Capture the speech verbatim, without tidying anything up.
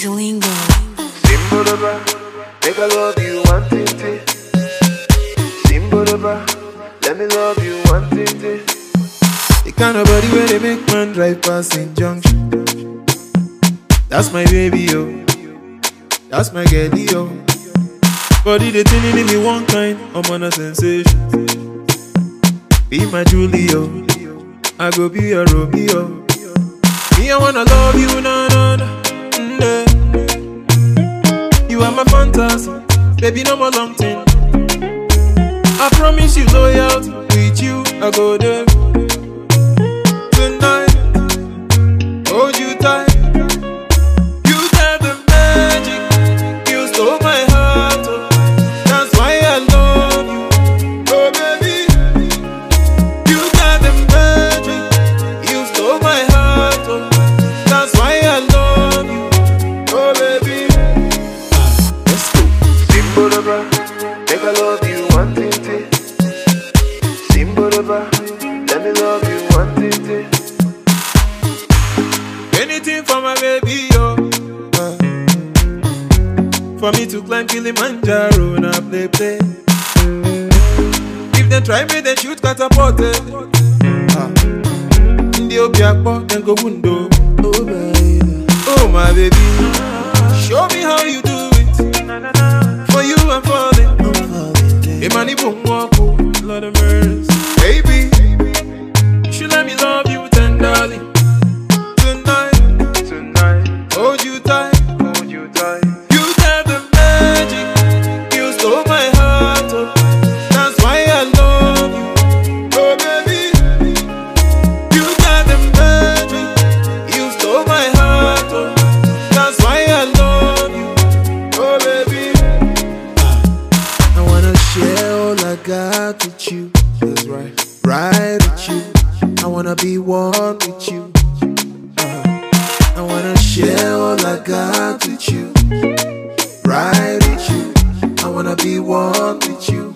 Lingo. Simba, make I love you one thing. Simba, let me love you one thing. The kind of body where they make man drive past in junction. That's my baby, yo. That's my girlie, yo. Body they turning in me one kind, I'm on a sensation. Be my Julio, I go be your Romeo. Me, I wanna love you, na na na. Mm, yeah. You are my fantasy, baby, no more long thing. I promise you loyalty, with you I go there. Tonight, hold you tight. You got the magic, you stole my heart, oh. That's why I love you, oh baby. You got the magic, you stole my heart, oh. That's why I love you, oh baby. Let's go. Simba, make I love you one thing. Simba, let me love you one thing. Anything for my baby, yo. Uh, for me to climb Kilimanjaro, now play, play. If they try me, they shoot catapulted. Uh, in the Obiakpo, then go window. Oh, baby. Oh, my baby. Show me how you do it. For you, I'm falling. Imani boom walk, Lord of mercy. Baby, you should let me love you tenderly. Tonight, Tonight, hold you tight. hold you tight. You got the magic, you stole my heart, oh. That's why I love you, oh baby. You got the magic, you stole my heart, oh. That's why I love you, oh baby. I wanna share all I got with you. That's right, right with you. I wanna be one with you. I wanna share all I got with you, right with you. I wanna be one with you.